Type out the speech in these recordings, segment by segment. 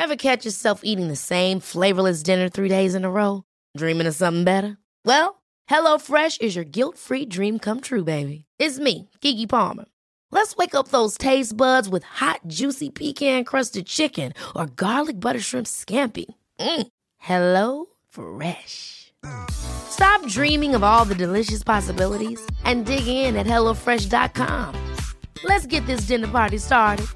Ever catch yourself eating the same flavorless dinner 3 days in a row? Dreaming of something better? Well, HelloFresh is your guilt-free dream come true, baby. It's me, Keke Palmer. Let's wake up those taste buds with hot, juicy pecan-crusted chicken or garlic butter shrimp scampi. Hello Fresh. Stop dreaming of all the delicious possibilities and dig in at HelloFresh.com. Let's get this dinner party started.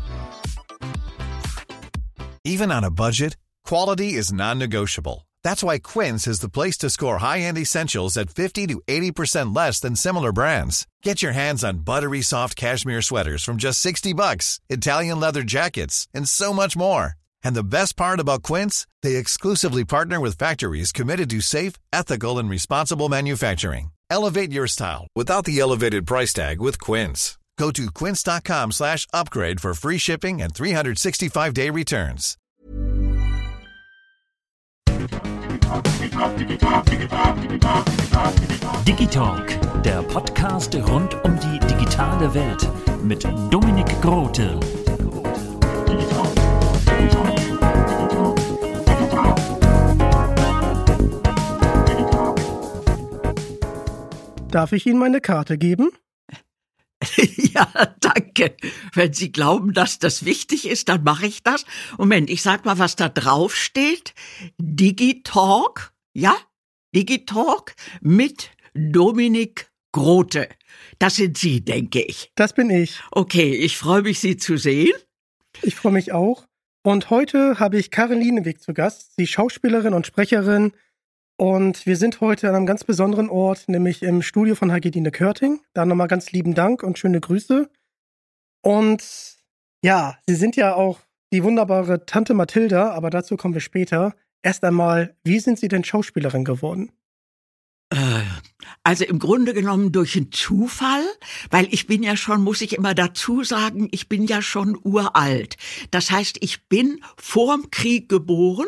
Even on a budget, quality is non-negotiable. That's why Quince is the place to score high-end essentials at 50 to 80% less than similar brands. Get your hands on buttery soft cashmere sweaters from just $60, Italian leather jackets, and so much more. And the best part about Quince, they exclusively partner with factories committed to safe, ethical, and responsible manufacturing. Elevate your style without the elevated price tag with Quince. Go to quince.com/upgrade for free shipping and 365-day returns. Digitalk, der Podcast rund um die digitale Welt mit Dominik Grote. Darf ich Ihnen meine Karte geben? Ja, danke. Wenn Sie glauben, dass das wichtig ist, dann mache ich das. Moment, ich sag mal, was da drauf steht. Digitalk, ja? Digitalk mit Dominik Grote. Das sind Sie, denke ich. Das bin ich. Okay, ich freue mich, Sie zu sehen. Ich freue mich auch. Und heute habe ich Karin Lieneweg zu Gast. Sie ist Schauspielerin und Sprecherin. Und wir sind heute an einem ganz besonderen Ort, nämlich im Studio von Hagedine Körting. Da nochmal ganz lieben Dank und schöne Grüße. Und ja, Sie sind ja auch die wunderbare Tante Mathilda, aber dazu kommen wir später. Erst einmal, wie sind Sie denn Schauspielerin geworden? Also im Grunde genommen durch einen Zufall, weil ich bin ja schon, muss ich immer dazu sagen, ich bin ja schon uralt. Das heißt, ich bin vorm Krieg geboren,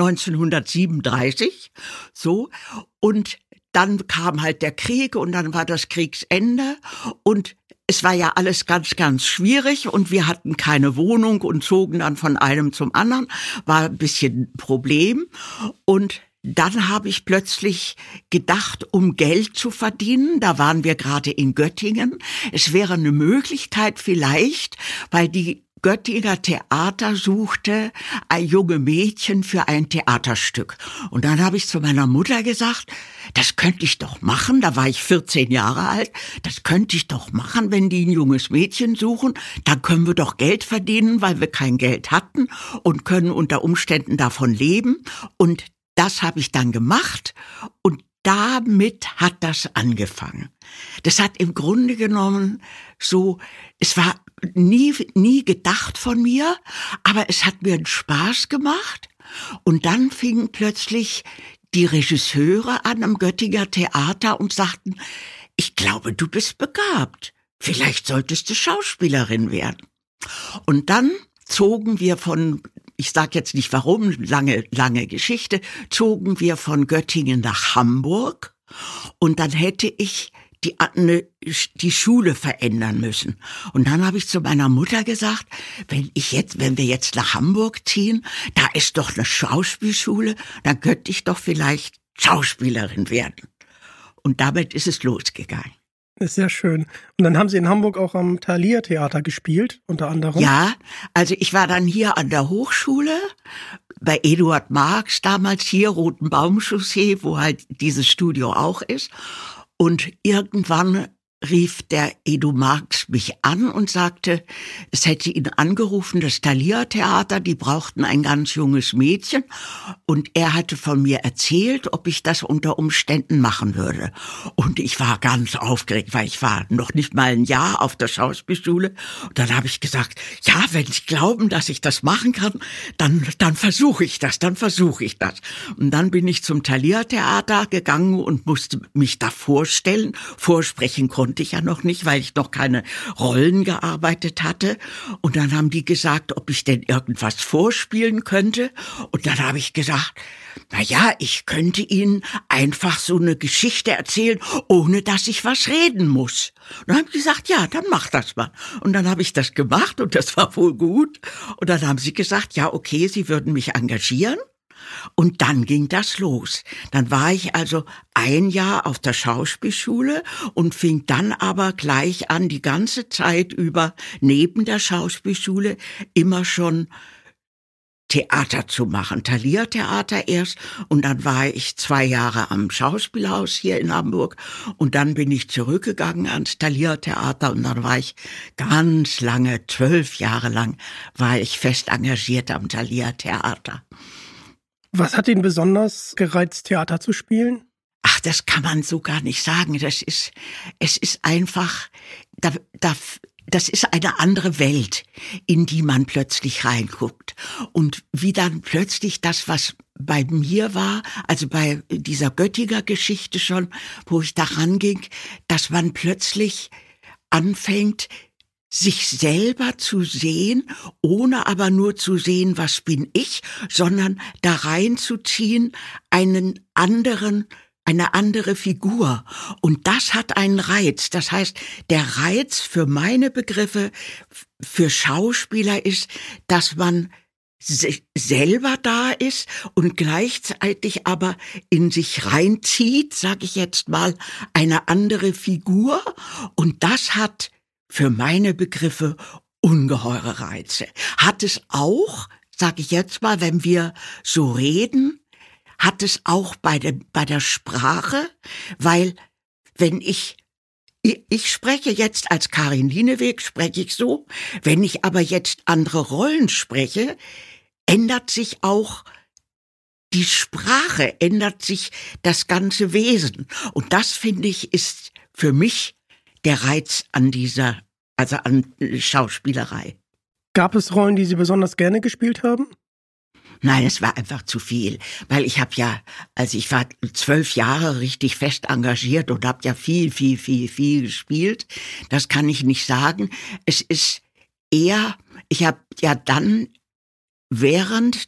1937, so, und dann kam halt der Krieg und dann war das Kriegsende und es war ja alles ganz, ganz schwierig und wir hatten keine Wohnung und zogen dann von einem zum anderen, war ein bisschen ein Problem und dann habe ich plötzlich gedacht, um Geld zu verdienen, da waren wir gerade in Göttingen, es wäre eine Möglichkeit vielleicht, weil die Göttinger Theater suchte ein junge Mädchen für ein Theaterstück. Und dann habe ich zu meiner Mutter gesagt, das könnte ich doch machen, da war ich 14 Jahre alt, das könnte ich doch machen, wenn die ein junges Mädchen suchen, dann können wir doch Geld verdienen, weil wir kein Geld hatten und können unter Umständen davon leben. Und das habe ich dann gemacht und damit hat das angefangen. Das hat im Grunde genommen so, es war nie gedacht von mir, aber es hat mir einen Spaß gemacht. Und dann fingen plötzlich die Regisseure an am Göttinger Theater und sagten, ich glaube, du bist begabt. Vielleicht solltest du Schauspielerin werden. Und dann zogen wir von, ich sag jetzt nicht warum, lange Geschichte, zogen wir von Göttingen nach Hamburg und dann hätte ich die Schule verändern müssen. Und dann habe ich zu meiner Mutter gesagt, wenn wir jetzt nach Hamburg ziehen, da ist doch eine Schauspielschule, dann könnte ich doch vielleicht Schauspielerin werden. Und damit ist es losgegangen. Ist sehr schön. Und dann haben Sie in Hamburg auch am Thalia Theater gespielt, unter anderem? Ja, also ich war dann hier an der Hochschule, bei Eduard Marx, damals hier, Rotenbaumchaussee, wo halt dieses Studio auch ist. Und irgendwann rief der Edu Marx mich an und sagte, es hätte ihn angerufen, das Thalia Theater, die brauchten ein ganz junges Mädchen und er hatte von mir erzählt, ob ich das unter Umständen machen würde. Und ich war ganz aufgeregt, weil ich war noch nicht mal ein Jahr auf der Schauspielschule. Und dann habe ich gesagt, ja, wenn Sie glauben, dass ich das machen kann, dann versuche ich das, Und dann bin ich zum Thalia Theater gegangen und musste mich da vorstellen. Vorsprechen konnte ich ja noch nicht, weil ich noch keine Rollen gearbeitet hatte. Und dann haben die gesagt, ob ich denn irgendwas vorspielen könnte. Und dann habe ich gesagt, ich könnte Ihnen einfach so eine Geschichte erzählen, ohne dass ich was reden muss. Und dann haben sie gesagt, ja, dann mach das mal. Und dann habe ich das gemacht und das war wohl gut. Und dann haben sie gesagt, ja, okay, sie würden mich engagieren. Und dann ging das los. Dann war ich also 1 Jahr auf der Schauspielschule und fing dann aber gleich an, die ganze Zeit über neben der Schauspielschule immer schon Theater zu machen. Thalia-Theater erst und dann war ich 2 Jahre am Schauspielhaus hier in Hamburg und dann bin ich zurückgegangen ans Thalia-Theater und dann war ich ganz lange, 12 Jahre lang, war ich fest engagiert am Thalia-Theater. Was hat Ihnen besonders gereizt, Theater zu spielen? Ach, das kann man so gar nicht sagen. Es ist einfach, das ist eine andere Welt, in die man plötzlich reinguckt. Und wie dann plötzlich das, was bei mir war, also bei dieser Göttinger Geschichte schon, wo ich da ranging, dass man plötzlich anfängt, sich selber zu sehen, ohne aber nur zu sehen, was bin ich, sondern da reinzuziehen eine andere Figur. Und das hat einen Reiz. Das heißt, der Reiz für meine Begriffe, für Schauspieler ist, dass man selber da ist und gleichzeitig aber in sich reinzieht, sage ich jetzt mal, eine andere Figur. Und das hat für meine Begriffe ungeheure Reize. Hat es auch, sage ich jetzt mal, wenn wir so reden, hat es auch bei der Sprache, weil wenn ich spreche jetzt als Karin Lieneweg, spreche ich so, wenn ich aber jetzt andere Rollen spreche, ändert sich auch die Sprache, ändert sich das ganze Wesen. Und das, finde ich, ist für mich der Reiz an an Schauspielerei. Gab es Rollen, die Sie besonders gerne gespielt haben? Nein, es war einfach zu viel, weil ich war 12 Jahre richtig fest engagiert und habe ja viel gespielt. Das kann ich nicht sagen. Es ist eher, ich habe ja dann während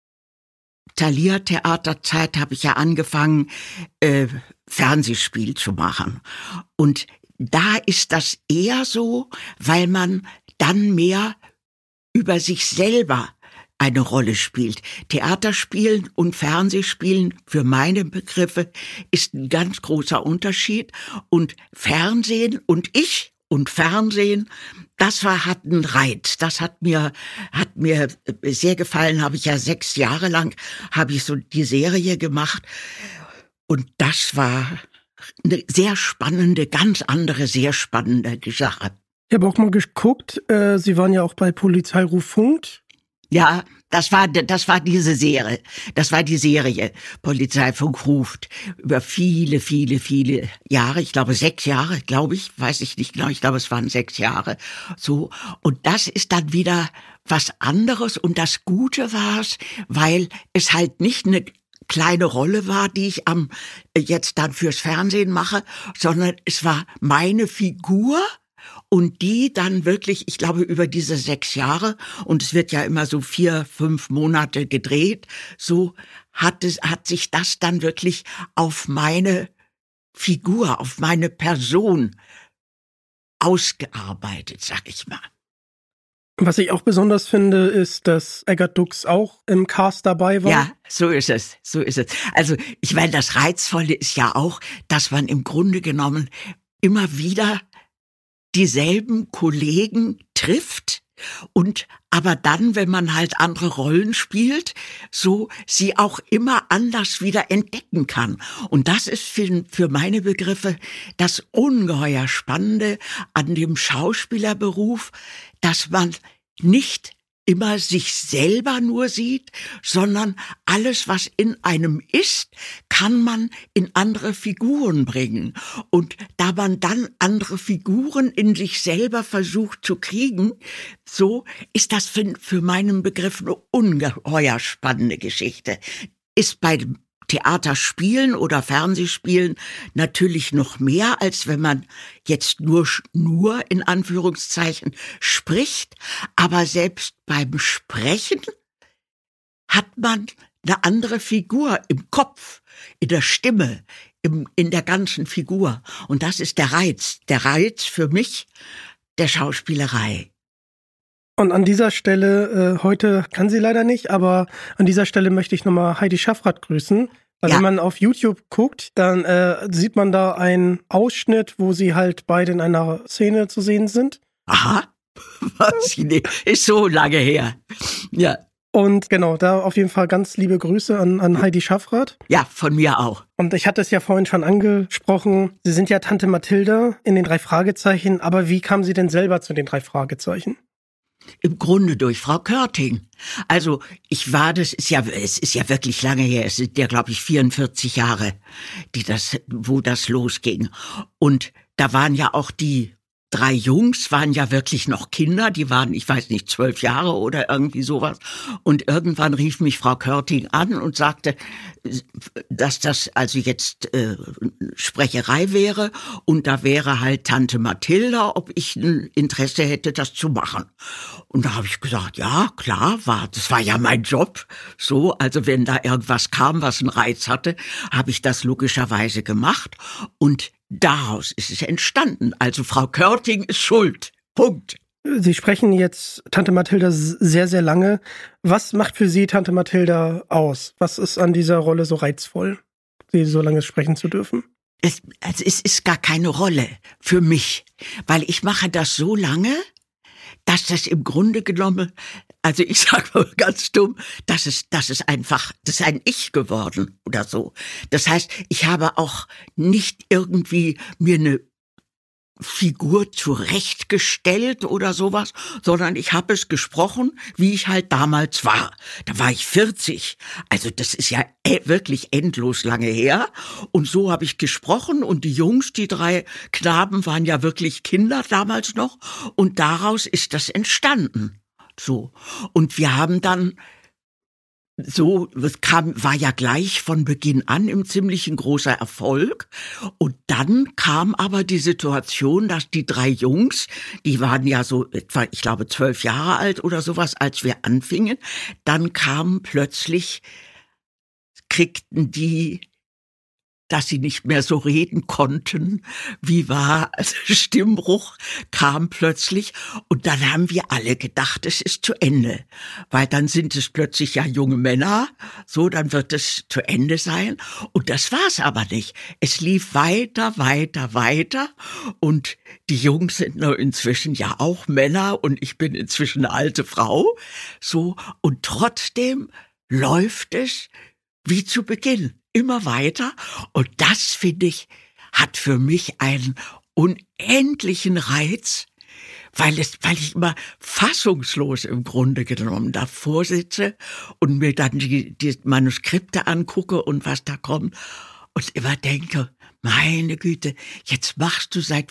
Thalia-Theaterzeit habe ich ja angefangen, Fernsehspiel zu machen. Und da ist das eher so, weil man dann mehr über sich selber eine Rolle spielt. Theaterspielen und Fernsehspielen, für meine Begriffe, ist ein ganz großer Unterschied. Und Fernsehen und Fernsehen, hat einen Reiz. Das hat mir sehr gefallen. Habe ich ja 6 Jahre lang, habe ich so die Serie gemacht. Und das war eine sehr spannende, ganz andere, sehr spannende Sache. Ich habe auch mal geguckt, Sie waren ja auch bei Polizeiruf Funk. Ja, das war diese Serie. Das war die Serie Polizeifunk ruft über viele Jahre. Ich glaube 6 Jahre, weiß ich nicht genau. Ich glaube, es waren 6 Jahre. So. Und das ist dann wieder was anderes. Und das Gute war es, weil es halt nicht eine kleine Rolle war, die ich jetzt dann fürs Fernsehen mache, sondern es war meine Figur und die dann wirklich, ich glaube, über diese 6 Jahre, und es wird ja immer so 4-5 Monate gedreht, so hat sich das dann wirklich auf meine Figur, auf meine Person ausgearbeitet, sag ich mal. Was ich auch besonders finde, ist, dass Eggert Dux auch im Cast dabei war. Ja, so ist es. Also, ich meine, das Reizvolle ist ja auch, dass man im Grunde genommen immer wieder dieselben Kollegen trifft und aber dann, wenn man halt andere Rollen spielt, so sie auch immer anders wieder entdecken kann. Und das ist für meine Begriffe das ungeheuer Spannende an dem Schauspielerberuf, dass man nicht immer sich selber nur sieht, sondern alles, was in einem ist, kann man in andere Figuren bringen. Und da man dann andere Figuren in sich selber versucht zu kriegen, so ist das für meinen Begriff eine ungeheuer spannende Geschichte. Ist bei dem Theaterspielen oder Fernsehspielen natürlich noch mehr, als wenn man jetzt nur in Anführungszeichen spricht. Aber selbst beim Sprechen hat man eine andere Figur im Kopf, in der Stimme, in der ganzen Figur. Und das ist der Reiz für mich der Schauspielerei. Und an dieser Stelle, heute kann sie leider nicht, aber an dieser Stelle möchte ich nochmal Heidi Schaffrath grüßen. Weil wenn man auf YouTube guckt, dann sieht man da einen Ausschnitt, wo sie halt beide in einer Szene zu sehen sind. Aha, was? Ist so lange her. Ja. Und genau, da auf jeden Fall ganz liebe Grüße an Heidi Schaffrath. Ja, von mir auch. Und ich hatte es ja vorhin schon angesprochen, Sie sind ja Tante Mathilda in den 3 Fragezeichen, aber wie kamen Sie denn selber zu den 3 Fragezeichen? Im Grunde durch Frau Körting. Also es ist ja wirklich lange her, es sind ja, glaube ich, 44 Jahre, wo das losging. Und da waren ja auch die 3 Jungs, waren ja wirklich noch Kinder, die waren, ich weiß nicht, 12 Jahre oder irgendwie sowas. Und irgendwann rief mich Frau Körting an und sagte, dass das also jetzt Sprecherei wäre und da wäre halt Tante Mathilda, ob ich ein Interesse hätte, das zu machen. Und da habe ich gesagt, ja, klar, das war ja mein Job. So, also wenn da irgendwas kam, was einen Reiz hatte, habe ich das logischerweise gemacht. Und daraus ist es entstanden. Also Frau Körting ist schuld. Punkt. Sie sprechen jetzt Tante Mathilda sehr, sehr lange. Was macht für Sie Tante Mathilda aus? Was ist an dieser Rolle so reizvoll, Sie so lange sprechen zu dürfen? Es ist gar keine Rolle für mich, weil ich mache das so lange, dass das im Grunde genommen, also ich sage mal ganz dumm, das ist ein Ich geworden oder so. Das heißt, ich habe auch nicht irgendwie mir eine Figur zurechtgestellt oder sowas, sondern ich habe es gesprochen, wie ich halt damals war. Da war ich 40. Also das ist ja wirklich endlos lange her. Und so habe ich gesprochen und die Jungs, die 3 Knaben, waren ja wirklich Kinder damals noch. Und daraus ist das entstanden. So. Und wir haben dann war ja gleich von Beginn an im ziemlichen großer Erfolg. Und dann kam aber die Situation, dass die 3 Jungs, die waren ja so etwa, ich glaube, 12 Jahre alt oder sowas, als wir anfingen. Dann kriegten die, dass sie nicht mehr so reden konnten, also Stimmbruch kam plötzlich und dann haben wir alle gedacht, es ist zu Ende, weil dann sind es plötzlich ja junge Männer, so, dann wird es zu Ende sein und das war's aber nicht. Es lief weiter und die Jungs sind nur inzwischen ja auch Männer und ich bin inzwischen eine alte Frau, so, und trotzdem läuft es wie zu Beginn. Immer weiter. Und das, finde ich, hat für mich einen unendlichen Reiz, weil ich immer fassungslos im Grunde genommen davor sitze und mir dann die Manuskripte angucke und was da kommt und immer denke, meine Güte, jetzt machst du seit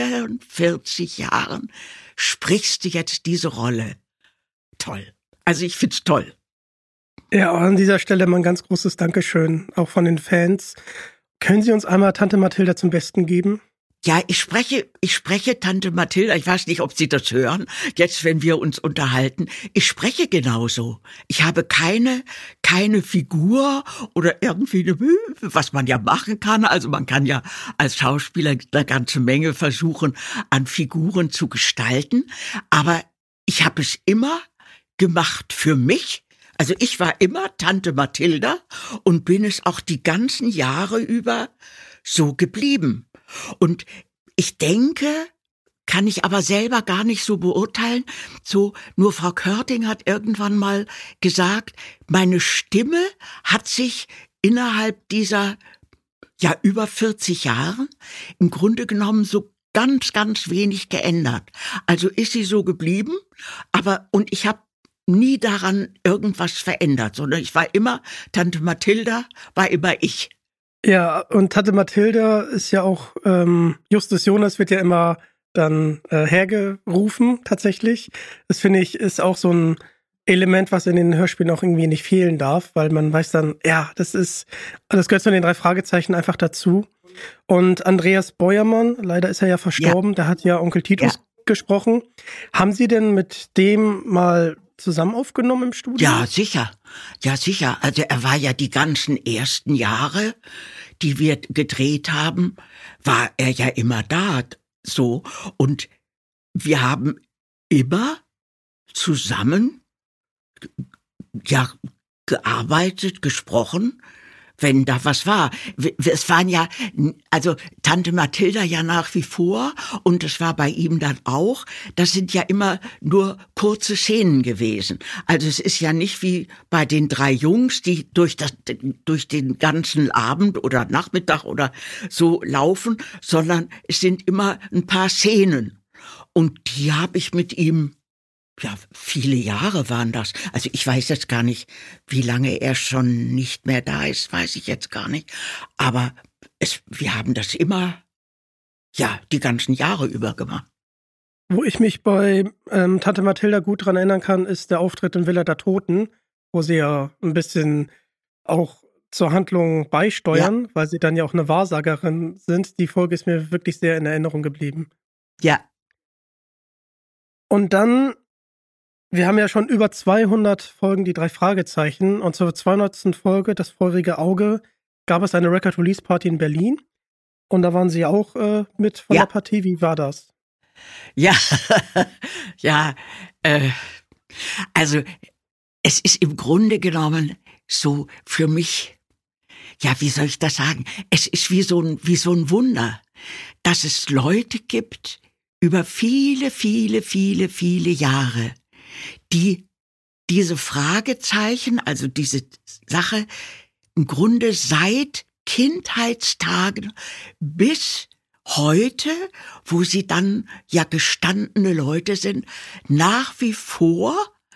44 Jahren, sprichst du jetzt diese Rolle. Toll. Also ich find's toll. Ja, an dieser Stelle mal ein ganz großes Dankeschön, auch von den Fans. Können Sie uns einmal Tante Mathilda zum Besten geben? Ja, ich spreche Tante Mathilda, ich weiß nicht, ob Sie das hören, jetzt, wenn wir uns unterhalten. Ich spreche genauso. Ich habe keine Figur oder irgendwie was man ja machen kann. Also man kann ja als Schauspieler eine ganze Menge versuchen, an Figuren zu gestalten. Aber ich habe es immer gemacht für mich. Also ich war immer Tante Mathilda und bin es auch die ganzen Jahre über so geblieben. Und ich denke, kann ich aber selber gar nicht so beurteilen, so, nur Frau Körting hat irgendwann mal gesagt, meine Stimme hat sich innerhalb dieser, über 40 Jahre im Grunde genommen so ganz, ganz wenig geändert. Also ist sie so geblieben, und ich habe nie daran irgendwas verändert, sondern ich war immer, Tante Mathilda war immer ich. Ja, und Tante Mathilda ist ja auch, Justus Jonas wird ja immer dann hergerufen, tatsächlich. Das finde ich, ist auch so ein Element, was in den Hörspielen auch irgendwie nicht fehlen darf, weil man weiß dann, ja, das gehört zu den 3 Fragezeichen einfach dazu. Und Andreas Beuermann, leider ist er ja verstorben, der hat ja Onkel Titus gesprochen. Haben Sie denn mit dem mal zusammen aufgenommen im Studio? Ja, sicher. Ja, sicher. Also er war ja die ganzen ersten Jahre, die wir gedreht haben, war er ja immer da, so. Und wir haben immer zusammen, ja, gearbeitet, gesprochen, wenn da was war. Es waren ja, also Tante Mathilda ja nach wie vor und es war bei ihm dann auch, das sind ja immer nur kurze Szenen gewesen. Also es ist ja nicht wie bei den 3 Jungs, die durch den ganzen Abend oder Nachmittag oder so laufen, sondern es sind immer ein paar Szenen. Und die habe ich mit ihm, ja, viele Jahre waren das. Also ich weiß jetzt gar nicht, wie lange er schon nicht mehr da ist, weiß ich jetzt gar nicht. Aber wir haben das immer, ja, die ganzen Jahre über gemacht. Wo ich mich bei Tante Mathilda gut dran erinnern kann, ist der Auftritt in Villa der Toten, wo sie ja ein bisschen auch zur Handlung beisteuern, weil sie dann ja auch eine Wahrsagerin sind. Die Folge ist mir wirklich sehr in Erinnerung geblieben. Ja. Und dann, wir haben ja schon über 200 Folgen, die 3 Fragezeichen. Und zur 200. Folge, das feurige Auge, gab es eine Record-Release-Party in Berlin. Und da waren Sie auch mit von der Partie. Wie war das? Ja, ja, also es ist im Grunde genommen so für mich, ja, wie soll ich das sagen? Es ist wie so ein Wunder, dass es Leute gibt über viele, viele, viele, viele Jahre, die diese Fragezeichen, also diese Sache, im Grunde seit Kindheitstagen bis heute, wo sie dann ja gestandene Leute sind, nach wie vor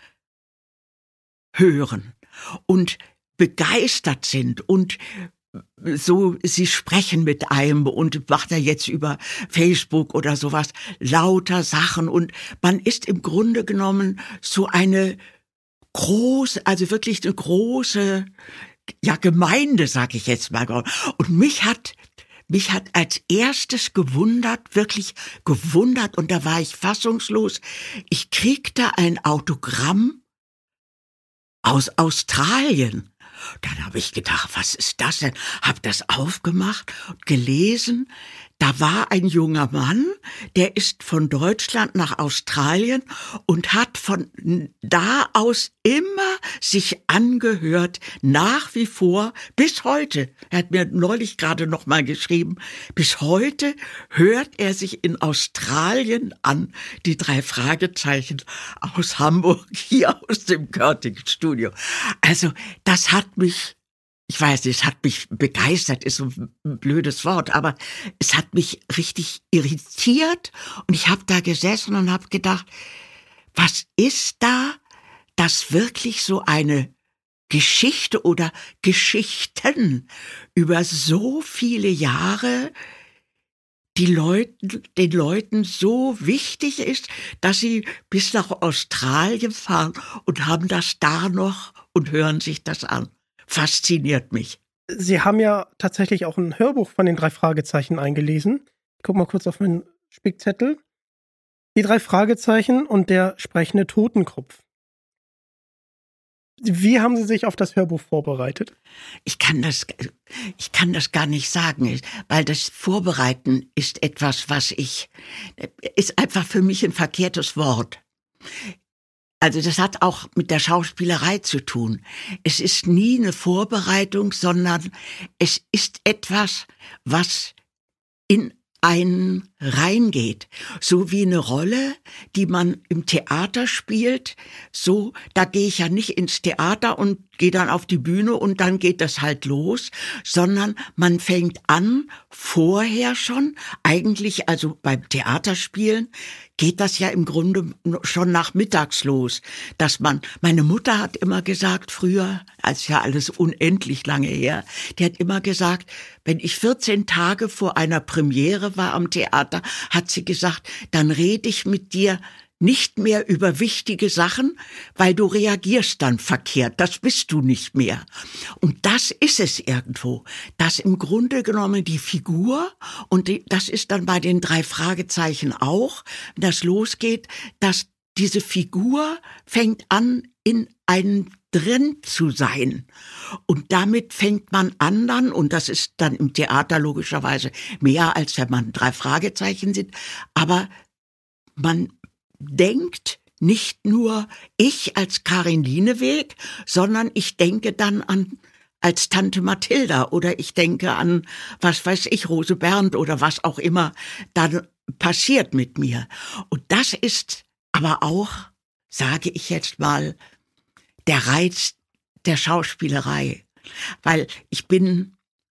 hören und begeistert sind und so, sie sprechen mit einem und macht er jetzt über Facebook oder sowas lauter Sachen und man ist im Grunde genommen so eine große, also wirklich eine große, ja, Gemeinde, sag ich jetzt mal. Und mich hat als erstes wirklich gewundert und da war ich fassungslos. Ich kriegte ein Autogramm aus Australien. Dann habe ich gedacht, was ist das denn? Hab das aufgemacht und gelesen. Da war ein junger Mann, der ist von Deutschland nach Australien und hat von da aus immer sich angehört, nach wie vor, bis heute. Er hat mir neulich gerade noch mal geschrieben, bis heute hört er sich in Australien an, die 3 Fragezeichen aus Hamburg, hier aus dem Körting-Studio. Also das hat mich, ich weiß nicht, es hat mich begeistert, ist so ein blödes Wort, aber es hat mich richtig irritiert und ich habe da gesessen und habe gedacht, was ist da, dass wirklich so eine Geschichte oder Geschichten über so viele Jahre den Leuten so wichtig ist, dass sie bis nach Australien fahren und haben das da noch und hören sich das an. Fasziniert mich. Sie haben ja tatsächlich auch ein Hörbuch von den 3 Fragezeichen eingelesen. Ich guck mal kurz auf meinen Spickzettel. Die 3 Fragezeichen und der sprechende Totenkopf. Wie haben Sie sich auf das Hörbuch vorbereitet? Ich kann das gar nicht sagen, weil das Vorbereiten ist etwas, ist einfach für mich ein verkehrtes Wort. Also das hat auch mit der Schauspielerei zu tun. Es ist nie eine Vorbereitung, sondern es ist etwas, was in einen reingeht. So wie eine Rolle, die man im Theater spielt. So, da gehe ich ja nicht ins Theater und gehe dann auf die Bühne und dann geht das halt los, sondern man fängt an, vorher schon, eigentlich, also beim Theaterspielen, geht das ja im Grunde schon nachmittags los, dass meine Mutter hat immer gesagt früher, als ja alles unendlich lange her, die hat immer gesagt, wenn ich 14 Tage vor einer Premiere war am Theater, hat sie gesagt, dann rede ich mit dir nicht mehr über wichtige Sachen, weil du reagierst dann verkehrt. Das bist du nicht mehr. Und das ist es irgendwo. Das im Grunde genommen die Figur und das ist dann bei den 3 Fragezeichen auch, wenn das losgeht, dass diese Figur fängt an, in einem drin zu sein. Und damit fängt man an dann, und das ist dann im Theater logischerweise mehr, als wenn man 3 Fragezeichen sind, aber man denkt nicht nur ich als Karin Lieneweg, sondern ich denke dann an als Tante Mathilda oder ich denke an, was weiß ich, Rose Bernd oder was auch immer dann passiert mit mir. Und das ist aber auch, sage ich jetzt mal, der Reiz der Schauspielerei. Weil ich bin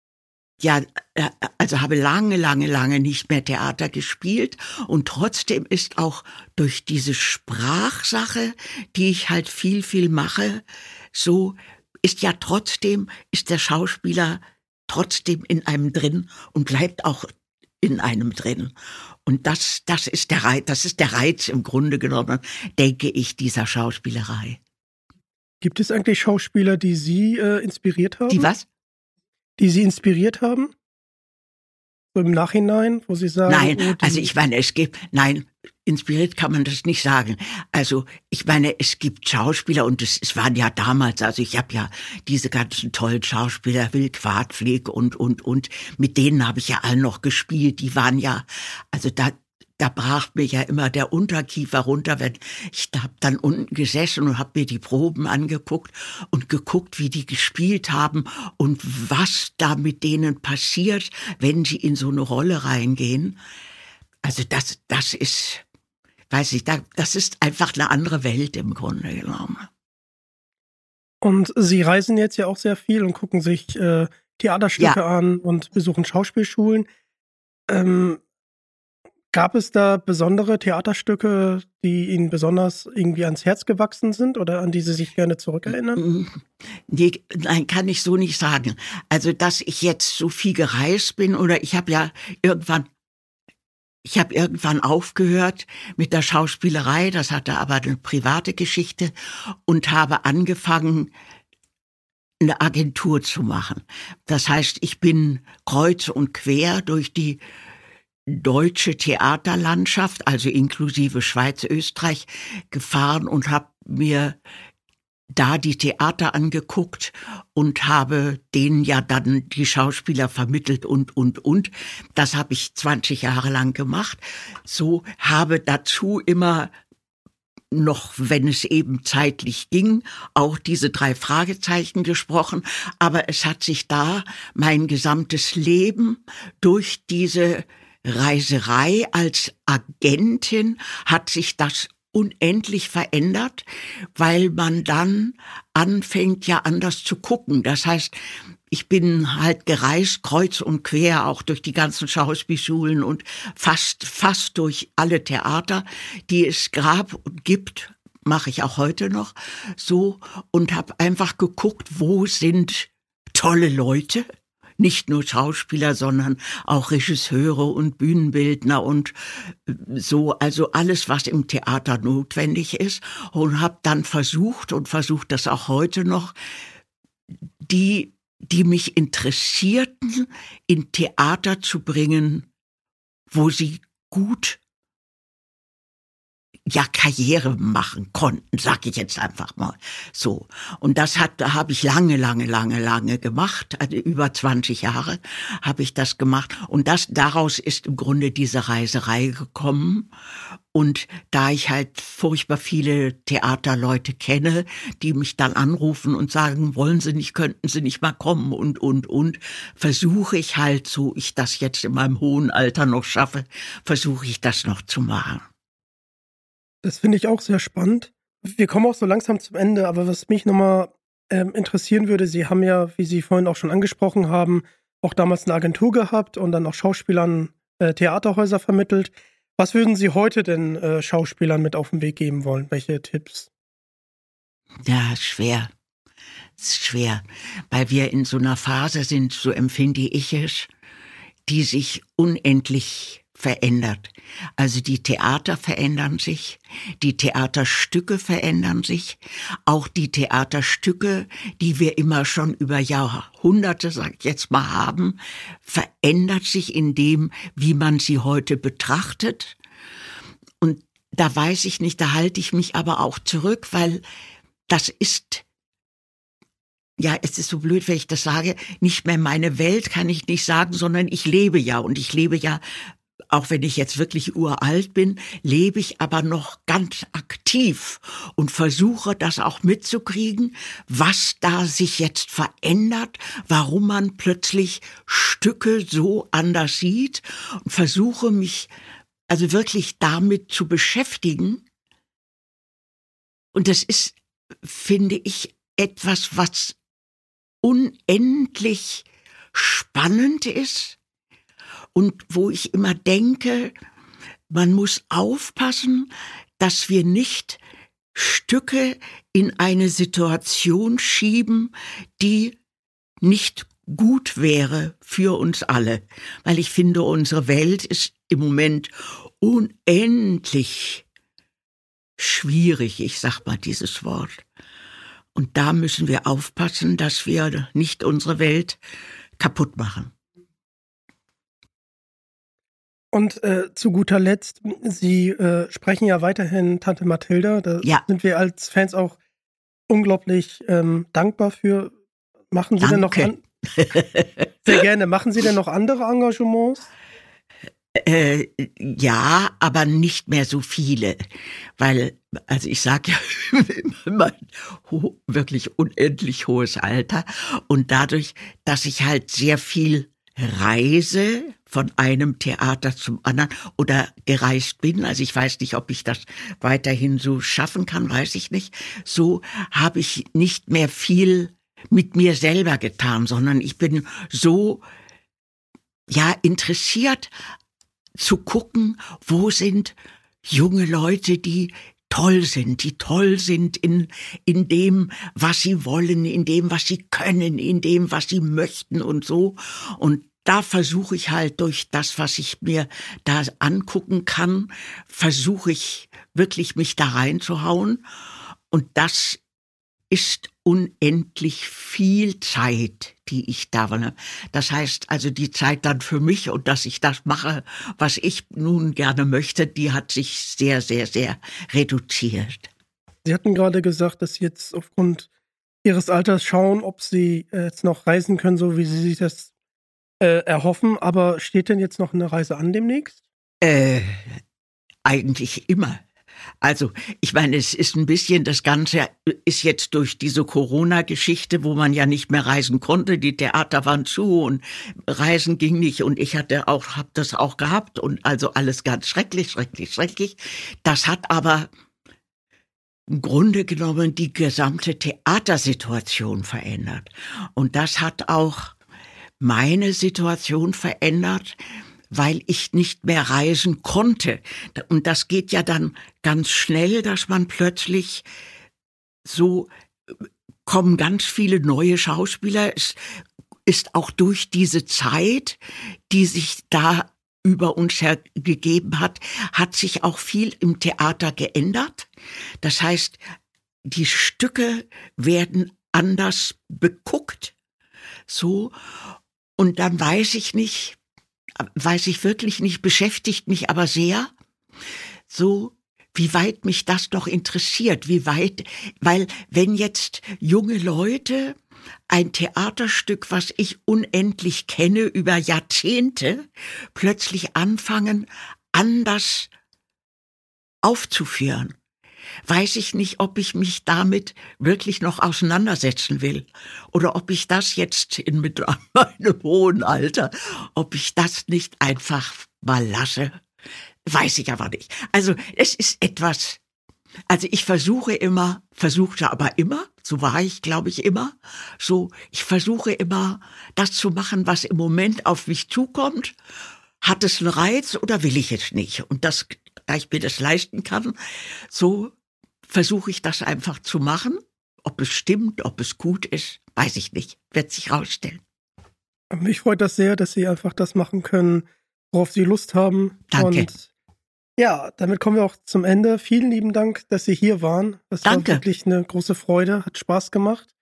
also habe lange nicht mehr Theater gespielt und trotzdem ist auch durch diese Sprachsache, die ich halt viel mache, so ist der Schauspieler trotzdem in einem drin und bleibt auch in einem drin. Und das ist der Reiz im Grunde genommen, denke ich, dieser Schauspielerei. Gibt es eigentlich Schauspieler, die Sie inspiriert haben? Die was? Die Sie inspiriert haben? So im Nachhinein, wo Sie sagen... Nein, also ich meine, inspiriert kann man das nicht sagen. Also ich meine, es gibt Schauspieler und es waren ja damals, also ich habe ja diese ganzen tollen Schauspieler, Will Quadflieg und, mit denen habe ich ja alle noch gespielt. Die waren ja, also da brach mir ja immer der Unterkiefer runter, wenn ich habe dann unten gesessen und habe mir die Proben angeguckt und geguckt, wie die gespielt haben und was da mit denen passiert, wenn sie in so eine Rolle reingehen. Also das ist, weiß ich, das ist einfach eine andere Welt im Grunde genommen. Und Sie reisen jetzt ja auch sehr viel und gucken sich Theaterstücke an und besuchen Schauspielschulen. Gab es da besondere Theaterstücke, die Ihnen besonders irgendwie ans Herz gewachsen sind oder an die Sie sich gerne zurückerinnern? Nee, nein, kann ich so nicht sagen. Also, dass ich jetzt so viel gereist bin oder ich habe irgendwann aufgehört mit der Schauspielerei, das hatte aber eine private Geschichte und habe angefangen, eine Agentur zu machen. Das heißt, ich bin kreuz und quer durch die deutsche Theaterlandschaft, also inklusive Schweiz, Österreich, gefahren und habe mir da die Theater angeguckt und habe denen ja dann die Schauspieler vermittelt und. Das habe ich 20 Jahre lang gemacht. So habe dazu immer noch, wenn es eben zeitlich ging, auch diese 3 Fragezeichen gesprochen. Aber es hat sich da mein gesamtes Leben durch diese Reiserei als Agentin hat sich das unendlich verändert, weil man dann anfängt ja anders zu gucken. Das heißt, ich bin halt gereist, kreuz und quer, auch durch die ganzen Schauspielschulen und fast durch alle Theater, die es gab und gibt, mache ich auch heute noch so und habe einfach geguckt, wo sind tolle Leute, nicht nur Schauspieler, sondern auch Regisseure und Bühnenbildner und so, also alles, was im Theater notwendig ist und habe dann versucht das auch heute noch, die mich interessierten, in Theater zu bringen, wo sie gut Karriere machen konnten, sag ich jetzt einfach mal so. Und das habe ich lange gemacht, also über 20 Jahre habe ich das gemacht. Und daraus ist im Grunde diese Reiserei gekommen. Und da ich halt furchtbar viele Theaterleute kenne, die mich dann anrufen und sagen, könnten Sie nicht mal kommen und, versuche ich halt, so ich das jetzt in meinem hohen Alter noch schaffe, versuche ich das noch zu machen. Das finde ich auch sehr spannend. Wir kommen auch so langsam zum Ende, aber was mich nochmal interessieren würde, Sie haben ja, wie Sie vorhin auch schon angesprochen haben, auch damals eine Agentur gehabt und dann auch Schauspielern Theaterhäuser vermittelt. Was würden Sie heute denn Schauspielern mit auf den Weg geben wollen? Welche Tipps? Ja, schwer. Es ist schwer, weil wir in so einer Phase sind, so empfinde ich es, die sich unendlich verändert. Also die Theater verändern sich, die Theaterstücke verändern sich, auch die Theaterstücke, die wir immer schon über Jahrhunderte, sag ich jetzt mal, haben, verändert sich in dem, wie man sie heute betrachtet. Und da weiß ich nicht, da halte ich mich aber auch zurück, weil das ist, ja, es ist so blöd, wenn ich das sage, nicht mehr meine Welt, kann ich nicht sagen, sondern ich lebe ja. Und ich lebe ja, auch wenn ich jetzt wirklich uralt bin, lebe ich aber noch ganz aktiv und versuche das auch mitzukriegen, was da sich jetzt verändert, warum man plötzlich Stücke so anders sieht und versuche mich also wirklich damit zu beschäftigen. Und das ist, finde ich, etwas, was unendlich spannend ist und wo ich immer denke, man muss aufpassen, dass wir nicht Stücke in eine Situation schieben, die nicht gut wäre für uns alle. Weil ich finde, unsere Welt ist im Moment unendlich schwierig, ich sag mal dieses Wort. Und da müssen wir aufpassen, dass wir nicht unsere Welt kaputt machen. Und zu guter Letzt, Sie sprechen ja weiterhin Tante Mathilda. Da sind wir als Fans auch unglaublich dankbar für. Machen Sie denn noch sehr gerne. Machen Sie denn noch andere Engagements? Ja, aber nicht mehr so viele, weil, also ich sage ja mein wirklich unendlich hohes Alter und dadurch, dass ich halt sehr viel reise von einem Theater zum anderen oder gereist bin, also ich weiß nicht, ob ich das weiterhin so schaffen kann, weiß ich nicht, so habe ich nicht mehr viel mit mir selber getan, sondern ich bin so, ja, interessiert zu gucken, wo sind junge Leute, die toll sind in dem, was sie wollen, in dem, was sie können, in dem, was sie möchten und so. Und da versuche ich halt durch das, was ich mir da angucken kann, versuche ich wirklich mich da reinzuhauen. Und das ist unendlich viel Zeit, die ich da habe. Das heißt also die Zeit dann für mich und dass ich das mache, was ich nun gerne möchte, die hat sich sehr, sehr, sehr reduziert. Sie hatten gerade gesagt, dass Sie jetzt aufgrund Ihres Alters schauen, ob Sie jetzt noch reisen können, so wie Sie sich das erhoffen. Aber steht denn jetzt noch eine Reise an demnächst? Eigentlich immer. Also, ich meine, es ist ein bisschen, das Ganze ist jetzt durch diese Corona-Geschichte, wo man ja nicht mehr reisen konnte, die Theater waren zu und Reisen ging nicht und ich habe das auch gehabt und also alles ganz schrecklich. Das hat aber im Grunde genommen die gesamte Theatersituation verändert. Und das hat auch meine Situation verändert, weil ich nicht mehr reisen konnte. Und das geht ja dann ganz schnell, dass man plötzlich so, kommen ganz viele neue Schauspieler. Es ist auch durch diese Zeit, die sich da über uns gegeben hat, hat sich auch viel im Theater geändert. Das heißt, die Stücke werden anders beguckt. So. Und dann weiß ich wirklich nicht, beschäftigt mich aber sehr, so wie weit mich das doch interessiert, weil wenn jetzt junge Leute ein Theaterstück, was ich unendlich kenne, über Jahrzehnte, plötzlich anfangen, anders aufzuführen, weiß ich nicht, ob ich mich damit wirklich noch auseinandersetzen will oder ob ich das jetzt mit meinem hohen Alter, ob ich das nicht einfach mal lasse, weiß ich aber nicht. Also es ist etwas, also ich versuchte aber immer, so war ich, glaube ich, immer, so, ich versuche immer, das zu machen, was im Moment auf mich zukommt. Hat es einen Reiz oder will ich es nicht? Und das, da ich mir das leisten kann, so versuche ich das einfach zu machen. Ob es stimmt, ob es gut ist, weiß ich nicht. Wird sich rausstellen. Mich freut das sehr, dass Sie einfach das machen können, worauf Sie Lust haben. Danke. Und ja, damit kommen wir auch zum Ende. Vielen lieben Dank, dass Sie hier waren. Das war wirklich eine große Freude, hat Spaß gemacht.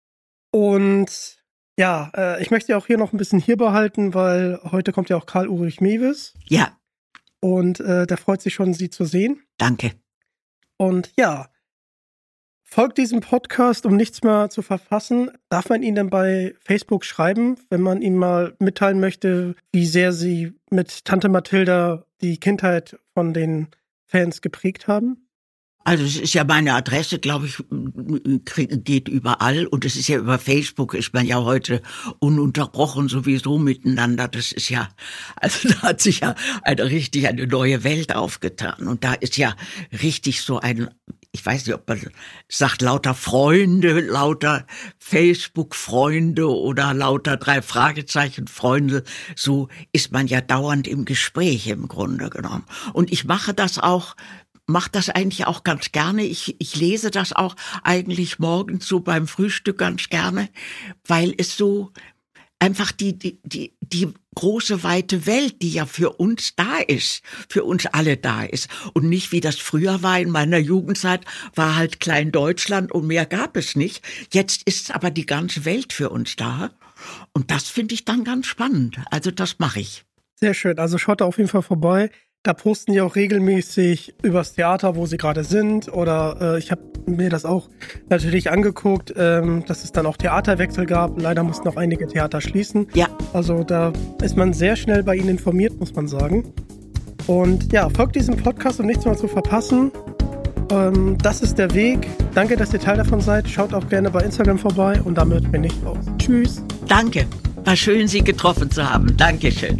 Und ja, ich möchte ja auch hier noch ein bisschen hier behalten, weil heute kommt ja auch Karl Ulrich Mewes. Ja. Und der freut sich schon, Sie zu sehen. Danke. Und ja, folgt diesem Podcast, um nichts mehr zu verpassen. Darf man Ihnen denn bei Facebook schreiben, wenn man Ihnen mal mitteilen möchte, wie sehr Sie mit Tante Mathilda die Kindheit von den Fans geprägt haben? Also es ist ja meine Adresse, glaube ich, geht überall. Und es ist ja über Facebook, ist man ja heute ununterbrochen sowieso miteinander. Das ist ja, also da hat sich ja eine neue Welt aufgetan. Und da ist ja richtig so ein, ich weiß nicht, ob man sagt, lauter Freunde, lauter Facebook-Freunde oder lauter 3 Fragezeichen-Freunde. So ist man ja dauernd im Gespräch im Grunde genommen. Und ich mache das eigentlich auch ganz gerne. Ich lese das auch eigentlich morgens so beim Frühstück ganz gerne, weil es so einfach die große weite Welt, die ja für uns da ist, für uns alle da ist. Und nicht wie das früher war, in meiner Jugendzeit war halt Klein Deutschland und mehr gab es nicht. Jetzt ist aber die ganze Welt für uns da. Und das finde ich dann ganz spannend. Also das mache ich. Sehr schön. Also schaut da auf jeden Fall vorbei. Da posten die auch regelmäßig übers Theater, wo sie gerade sind. Oder ich habe mir das auch natürlich angeguckt, dass es dann auch Theaterwechsel gab. Leider mussten auch einige Theater schließen. Ja. Also da ist man sehr schnell bei Ihnen informiert, muss man sagen. Und ja, folgt diesem Podcast, um nichts mehr zu verpassen. Das ist der Weg. Danke, dass ihr Teil davon seid. Schaut auch gerne bei Instagram vorbei. Und damit bin ich raus. Tschüss. Danke. War schön, Sie getroffen zu haben. Dankeschön.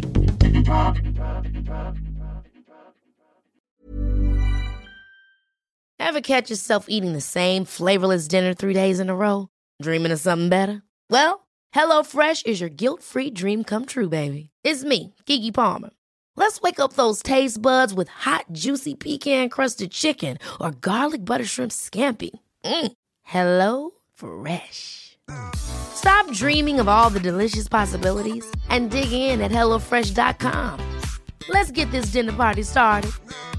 Ever catch yourself eating the same flavorless dinner 3 days in a row? Dreaming of something better? Well, HelloFresh is your guilt-free dream come true, baby. It's me, Keke Palmer. Let's wake up those taste buds with hot, juicy pecan-crusted chicken or garlic butter shrimp scampi. Hello Fresh. Stop dreaming of all the delicious possibilities and dig in at HelloFresh.com. Let's get this dinner party started.